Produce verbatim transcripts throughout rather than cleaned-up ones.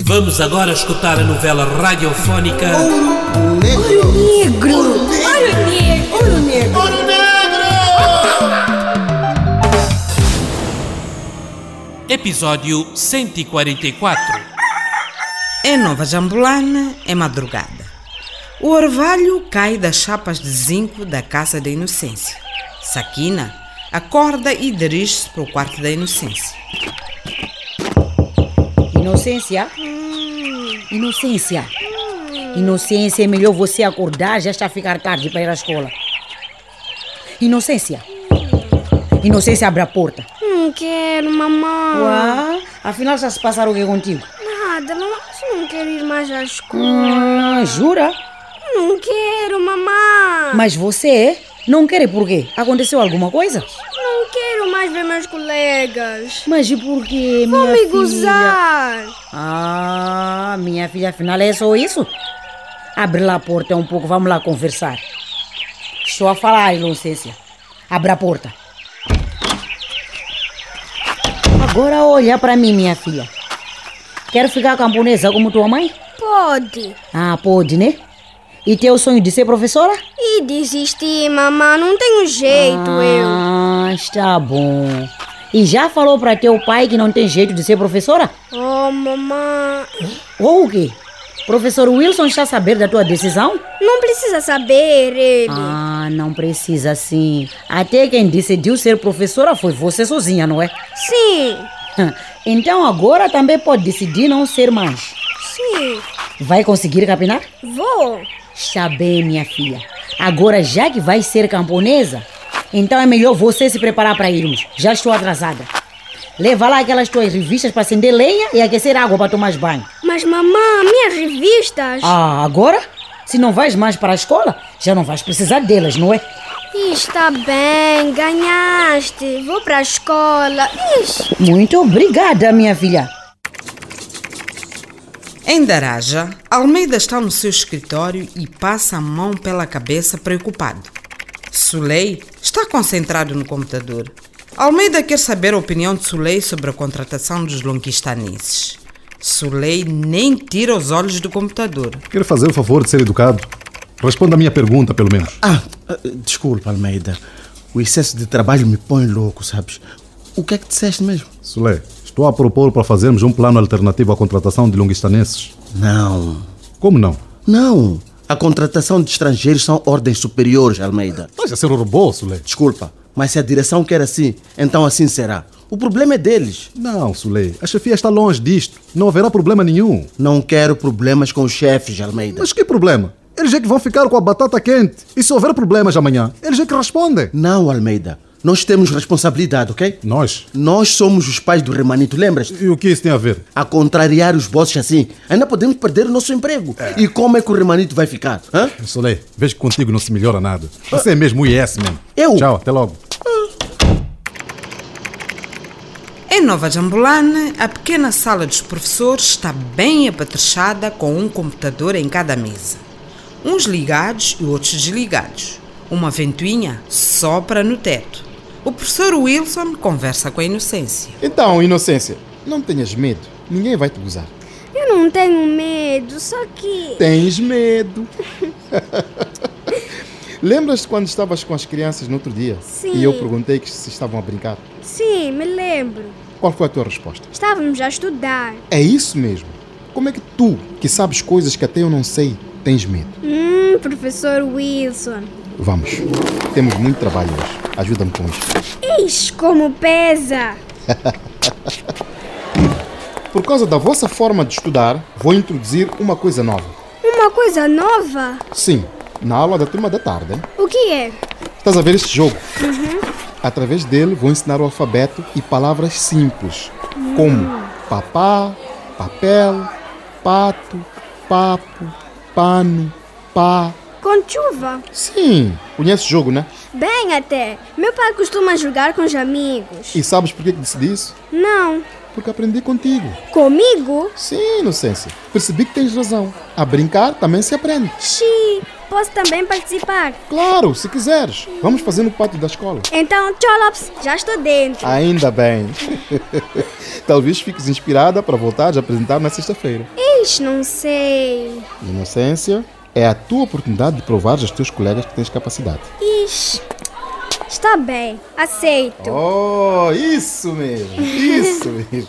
Vamos agora escutar a novela radiofónica Ouro Negro. Ouro Negro. Ouro Negro. Ouro Negro. Ouro Negro. Episódio cento e quarenta e quatro. Em Nova Jambulana, é madrugada. O orvalho cai das chapas de zinco da Casa da Inocência. Sakina acorda e dirige-se para o quarto da Inocência. Inocência? Inocência? Inocência, é melhor você acordar, já está a ficar tarde para ir à escola. Inocência? Inocência, abre a porta. Não quero, mamãe. Uau, afinal já se passaram o que contigo? Nada, mamãe, eu não quero ir mais à escola. Hum, jura? Não quero, mamãe. Mas você não quer por quê? Aconteceu alguma coisa? Não quero mais ver meus colegas. Mas e por quê, minha Vão me filha? gozar. Ah, minha filha, afinal é só isso? Abre lá a porta um pouco, vamos lá conversar. Estou a falar, Inocência. Abre a porta. Agora olha para mim, minha filha. Quer ficar camponesa como tua mãe? Pode. Ah, pode, né? E teu sonho de ser professora? E desisti, mamãe, não tenho jeito, eu. Ah, está bom. E já falou para teu pai que não tem jeito de ser professora? Oh, mamãe. Ou o quê? Professor Wilson está a saber da tua decisão? Não precisa saber, ele. Ah, não precisa sim. Até quem decidiu ser professora foi você sozinha, não é? Sim. Então agora também pode decidir não ser mais. Sim. Vai conseguir capinar? Vou. Está bem, minha filha. Agora, já que vai ser camponesa, então é melhor você se preparar para irmos. Já estou atrasada. Leva lá aquelas tuas revistas para acender lenha e aquecer água para tomar banho. Mas, mamãe, minhas revistas... Ah, agora? Se não vais mais para a escola, já não vais precisar delas, não é? Está bem, ganhaste. Vou para a escola. Ixi. Muito obrigada, minha filha. Em Daraja, Almeida está no seu escritório e passa a mão pela cabeça preocupado. Sulei está concentrado no computador. Almeida quer saber a opinião de Sulei sobre a contratação dos longuistanenses. Sulei nem tira os olhos do computador. Quero fazer o favor de ser educado. Responda a minha pergunta, pelo menos. Ah, desculpa, Almeida. O excesso de trabalho me põe louco, sabes? O que é que disseste mesmo? Sulei, estou a propor para fazermos um plano alternativo à contratação de longuistanenses. Não. Como não? Não. A contratação de estrangeiros são ordens superiores, Almeida. Estás a ser um robô, Sulei. Desculpa, mas se a direção quer assim, então assim será. O problema é deles. Não, Sulei. A chefia está longe disto. Não haverá problema nenhum. Não quero problemas com os chefes, Almeida. Mas que problema? Eles é que vão ficar com a batata quente. E se houver problemas amanhã, eles é que respondem. Não, Almeida. Nós temos responsabilidade, ok? Nós? Nós somos os pais do Remanito, lembras-te? E o que isso tem a ver? A contrariar os bosses assim, ainda podemos perder o nosso emprego. É. E como é que o Remanito vai ficar? Hã? Sulei, vejo que contigo não se melhora nada. Você é mesmo o I S mesmo. Eu? Tchau, até logo. Em Nova Jambulana, a pequena sala dos professores está bem apetrechada com um computador em cada mesa. Uns ligados e outros desligados. Uma ventoinha sopra no teto. O professor Wilson conversa com a Inocência. Então, Inocência, não tenhas medo. Ninguém vai te gozar. Eu não tenho medo, só que... Tens medo. Lembras-te quando estavas com as crianças no outro dia? Sim. E eu perguntei que se estavam a brincar? Sim, me lembro. Qual foi a tua resposta? Estávamos a estudar. É isso mesmo. Como é que tu, que sabes coisas que até eu não sei, tens medo? Hum, professor Wilson. Vamos. Temos muito trabalho hoje. Ajuda-me com isto. Ixi, como pesa! Por causa da vossa forma de estudar, vou introduzir uma coisa nova. Uma coisa nova? Sim, na aula da turma da tarde. Hein? O que é? Estás a ver este jogo? Uhum. Através dele vou ensinar o alfabeto e palavras simples, uhum. como papá, papel, pato, papo, pano, pá. Com chuva? Sim, conhece o jogo, né? Bem até. Meu pai costuma jogar com os amigos. E sabes por que decidi isso? Não. Porque aprendi contigo. Comigo? Sim, Inocência. Percebi que tens razão. A brincar também se aprende. Xiii. posso também participar? Claro, se quiseres. Vamos fazer no pátio da escola. Então, tchau, Lopes, já estou dentro. Ainda bem. Talvez fiques inspirada para voltar a apresentar na sexta-feira. Ixi, não sei. Inocência, é a tua oportunidade de provar aos teus colegas que tens capacidade. Ixi, está bem, aceito. Oh, isso mesmo, isso mesmo.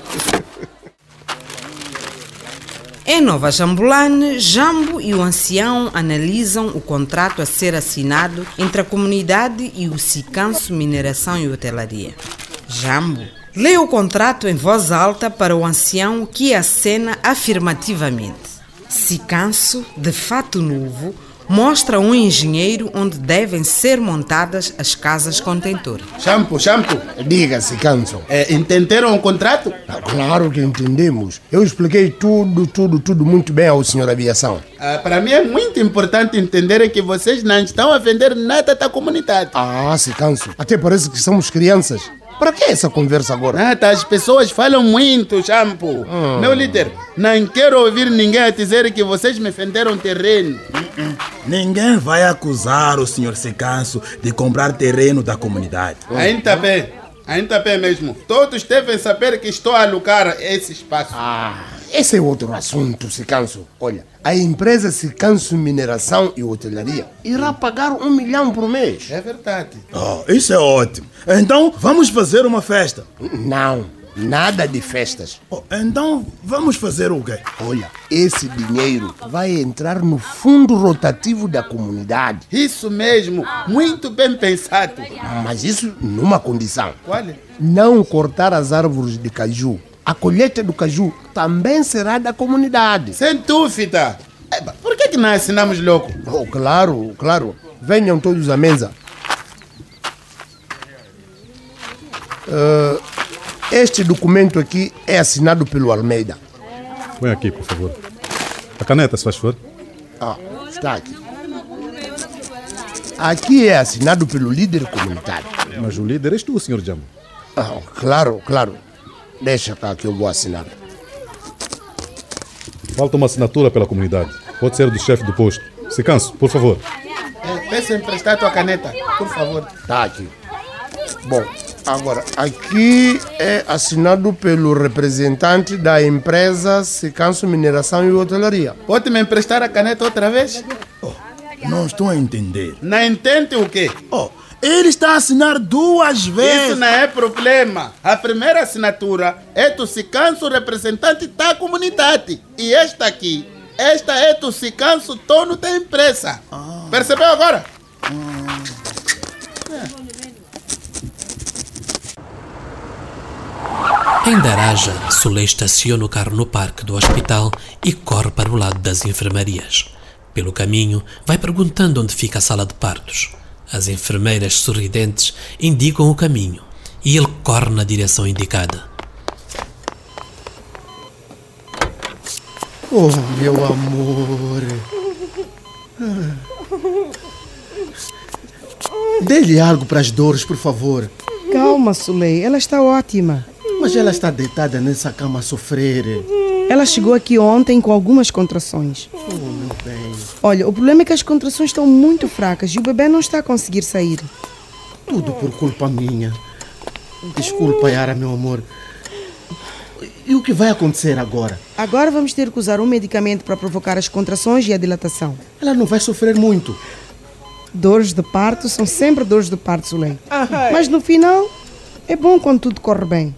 Em Nova Jambulane, Jambo e o ancião analisam o contrato a ser assinado entre a comunidade e o Sicanso Mineração e Hotelaria. Jambo lê o contrato em voz alta para o ancião, que acena afirmativamente. Sicanso, de fato novo, mostra um engenheiro onde devem ser montadas as casas contentor. Champo, Champo, diga-se, Canso. É, entenderam o contrato? Ah, claro que entendemos. Eu expliquei tudo, tudo, tudo muito bem ao senhor Aviação. Ah, para mim é muito importante entender que vocês não estão a vender nada da comunidade. Ah, se Canso. Até parece que somos crianças. Para que essa conversa agora? Ah, tá, as pessoas falam muito, Champo. Hum. Meu líder, não quero ouvir ninguém a dizer que vocês me venderam terreno. Uh-uh. Ninguém vai acusar o senhor Sicanso de comprar terreno da comunidade. Ainda bem, ainda bem mesmo. Todos devem saber que estou a alugar esse espaço. Ah, esse é outro assunto, Sicanso. Olha, a empresa Sicanso Mineração e Hotelaria irá pagar um milhão por mês. É verdade. Oh, isso é ótimo. Então, vamos fazer uma festa. Não, nada de festas. Oh, então, vamos fazer o quê? Olha, esse dinheiro vai entrar no fundo rotativo da comunidade. Isso mesmo, muito bem pensado. Mas isso numa condição. Qual? Não cortar as árvores de caju. A colheita do caju também será da comunidade. Sem dúvida. Por que que não assinamos logo? Oh, claro, claro. Venham todos à mesa. Uh, este documento aqui é assinado pelo Almeida. Põe aqui, por favor. A caneta, se faz favor. Ah, está aqui. Aqui é assinado pelo líder comunitário. Mas o líder és tu, senhor Jambo. Ah, claro, claro. Deixa cá que eu vou assinar. Falta uma assinatura pela comunidade. Pode ser do chefe do posto. Sicanso, por favor. É, peça emprestar a tua caneta, por favor. Tá aqui. Bom, agora, aqui é assinado pelo representante da empresa Sicanso Mineração e Hotelaria. Pode me emprestar a caneta outra vez? Oh, não estou a entender. Não entende o quê? Oh, ele está a assinar duas vezes. Isso não é problema. A primeira assinatura é do Sicanso, representante da comunidade. E esta aqui, esta é do Sicanso, dono da empresa. Ah. Percebeu agora? Ah. É. Em Daraja, Soleil estaciona o carro no parque do hospital e corre para o lado das enfermarias. Pelo caminho, vai perguntando onde fica a sala de partos. As enfermeiras sorridentes indicam o caminho e ele corre na direção indicada. Oh, meu amor. Dê-lhe algo para as dores, por favor. Calma, Soleil, ela está ótima. Mas ela está deitada nessa cama a sofrer. Ela chegou aqui ontem com algumas contrações. Oh, meu bem. Olha, o problema é que as contrações estão muito fracas e o bebê não está a conseguir sair. Tudo por culpa minha. Desculpa, Yara, meu amor. E o que vai acontecer agora? Agora vamos ter que usar um medicamento para provocar as contrações e a dilatação. Ela não vai sofrer muito. Dores de parto são sempre dores de parto, Soleil. Mas no final, é bom quando tudo corre bem.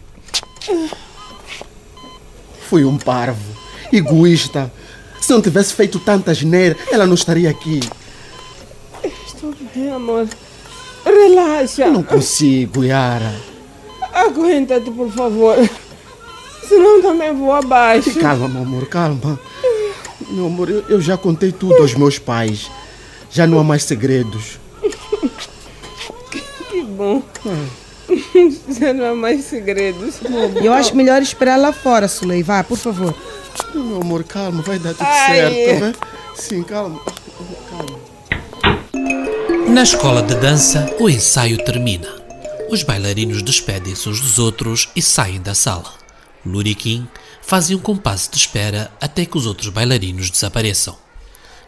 Fui um parvo, egoísta. Se não tivesse feito tanta asneira, ela não estaria aqui. Estou bem, amor. Relaxa. Eu não consigo, Yara. Aguenta-te, por favor. Senão também vou abaixo. Calma, meu amor, calma. Meu amor, eu, eu já contei tudo aos meus pais. Já não há mais segredos. Que, que bom. Ah. Já não há mais segredos. Eu acho melhor esperar lá fora, Soleil. Vá, por favor. Meu amor, calma, vai dar tudo Ai. certo, né? Sim, calma. Calma. Na escola de dança, o ensaio termina. Os bailarinos despedem-se uns dos outros e saem da sala. Luriquim faz um compasso de espera até que os outros bailarinos desapareçam.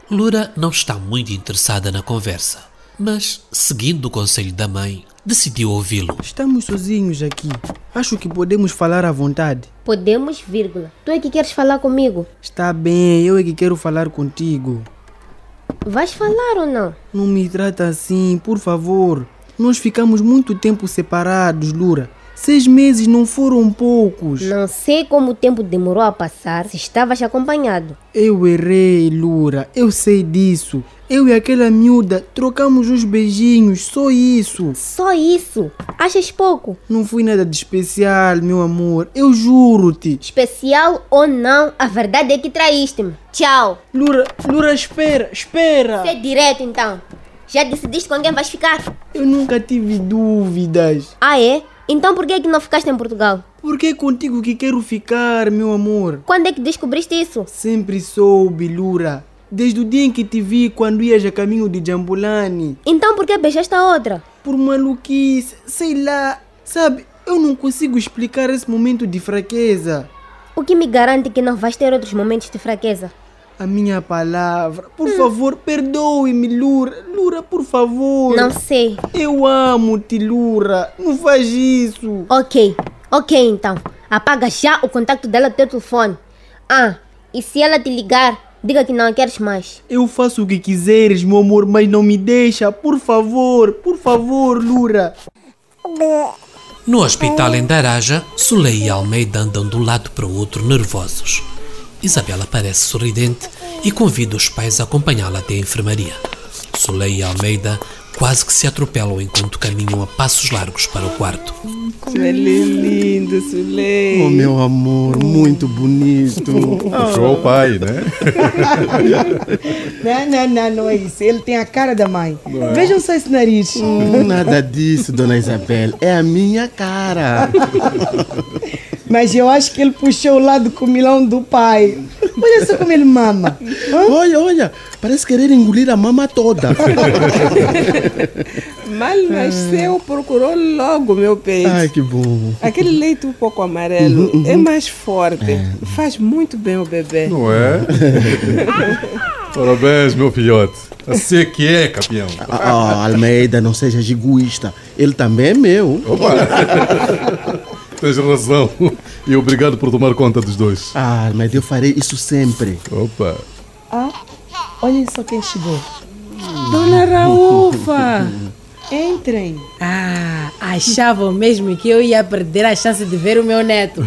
Lura não está muito interessada na conversa, mas, seguindo o conselho da mãe, decidiu ouvi-lo. Estamos sozinhos aqui. Acho que podemos falar à vontade. Podemos, vírgula. Tu é que queres falar comigo? Está bem, eu é que quero falar contigo. Vais falar ou não? Não me trata assim, por favor. Nós ficamos muito tempo separados, Lura. Seis meses não foram poucos. Não sei como o tempo demorou a passar se estavas acompanhado. Eu errei, Lura. Eu sei disso. Eu e aquela miúda trocamos uns beijinhos, só isso. Só isso? Achas pouco? Não foi nada de especial, meu amor. Eu juro-te. Especial ou não, a verdade é que traíste-me. Tchau. Lura, Lura, espera, espera. Ser direto então. Já decidiste com quem vais ficar? Eu nunca tive dúvidas. Ah, é? Então por que é que não ficaste em Portugal? Porque é contigo que quero ficar, meu amor. Quando é que descobriste isso? Sempre soube, Lura. Desde o dia em que te vi quando ias a caminho de Jambulani. Então por que beijaste a outra? Por maluquice, sei lá. Sabe, eu não consigo explicar esse momento de fraqueza. O que me garante que não vais ter outros momentos de fraqueza? A minha palavra. Por hum. favor, perdoe-me, Lura. Lura, por favor. Não sei. Eu amo-te, Lura. Não faz isso. Ok, ok então. Apaga já o contato dela do teu telefone. Ah, e se ela te ligar, diga que não a queres mais. Eu faço o que quiseres, meu amor, mas não me deixa. Por favor, por favor, Lura. No hospital em Daraja, Soleil e Almeida andam de um lado para o outro nervosos. Isabela parece sorridente e convida os pais a acompanhá-la até a enfermaria. Soleil e Almeida quase que se atropelam enquanto caminham a passos largos para o quarto. Como ele é lindo, Soleil. Oh, meu amor, muito bonito. Puxou o pai, né? Não, não, não, não é isso. Ele tem a cara da mãe. É. Vejam só esse nariz. Hum, nada disso, dona Isabel. É a minha cara. Mas eu acho que ele puxou o lado comilão do pai. Olha só como ele mama. Hã? Olha, olha. Parece querer engolir a mama toda. Mal nasceu, procurou logo meu peito. Ai, que bom. Aquele leite um pouco amarelo uhum, uhum. é mais forte. É. Faz muito bem o bebê. Não é? Parabéns, meu filhote. Assim que é, campeão. Ah, oh, Almeida, não seja egoísta. Ele também é meu. Opa. Tens razão. E obrigado por tomar conta dos dois. Ah, mas eu farei isso sempre. Opa. Ah, olhem só quem chegou. Dona Raúfa. Entrem. Ah, achavam mesmo que eu ia perder a chance de ver o meu neto.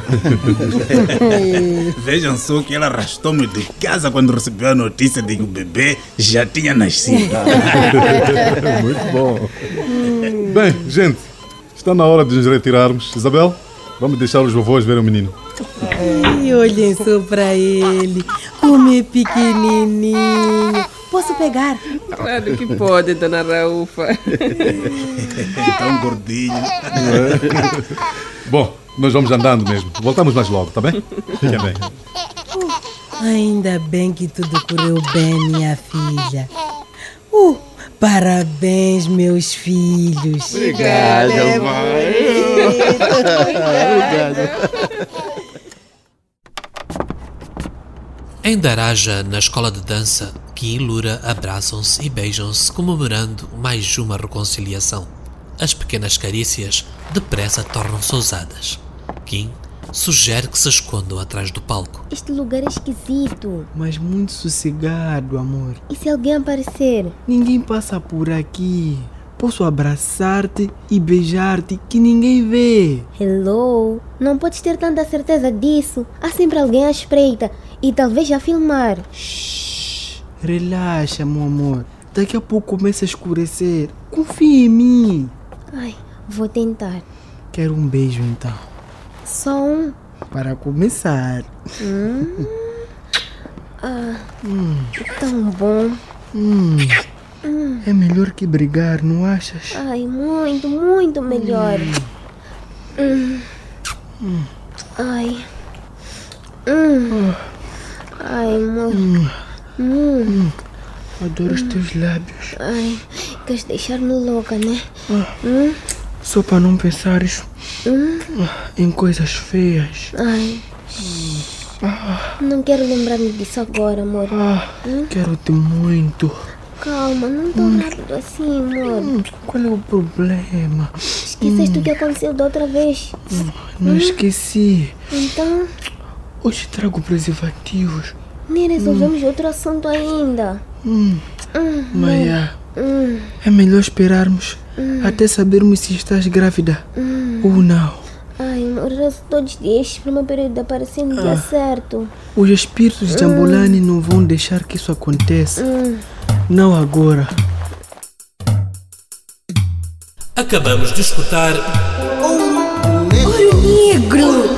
Vejam só que ela arrastou-me de casa quando recebeu a notícia de que o bebê já tinha nascido. Muito bom. Bem, gente, está na hora de nos retirarmos. Isabel, vamos deixar os vovôs ver o menino. Ai, olhem só para ele, como é pequenininho. Posso pegar? Claro que pode, dona Raúfa. Tão gordinho. É. Bom, nós vamos andando mesmo. Voltamos mais logo, tá bem? Fica bem. Uh, ainda bem que tudo correu bem, minha filha. Uh, parabéns, meus filhos. Obrigada, é mãe. Obrigada. Em Daraja, na escola de dança, Kim e Lura abraçam-se e beijam-se, comemorando mais uma reconciliação. As pequenas carícias depressa tornam-se ousadas. Kim sugere que se escondam atrás do palco. Este lugar é esquisito. Mas muito sossegado, amor. E se alguém aparecer? Ninguém passa por aqui. Posso abraçar-te e beijar-te que ninguém vê. Hello? Não podes ter tanta certeza disso. Há sempre alguém à espreita e talvez a filmar. Shhh. Relaxa, meu amor. Daqui a pouco começa a escurecer. Confia em mim. Ai, vou tentar. Quero um beijo então. Só um? Para começar. Hum. Ah, hum. Tão bom. Hum. Hum. É melhor que brigar, não achas? Ai, muito, muito melhor. Hum. Hum. Ai. Hum. Ai, amor. Hum. Hum. Hum. Adoro os teus lábios. Ai, queres deixar-me louca, né? Ah. Hum? Só para não pensares hum? em coisas feias. Ai. Não quero lembrar-me disso agora, amor. Ah, hum? Quero-te muito. Calma, não tão hum. rápido assim, amor. Hum, qual é o problema? Esqueceste hum. o que aconteceu da outra vez? Hum, não hum. esqueci. Então? Hoje trago preservativos. Nem resolvemos hum. outro assunto ainda. Hum. Hum. Maia, hum. é melhor esperarmos hum. até sabermos se estás grávida hum. ou não. Ai, amor, todos os dias para uma período aparecer no ah. dia certo. Os espíritos de Jambulani hum. não vão deixar que isso aconteça. Hum. Não agora. Acabamos de escutar Ouro Negro.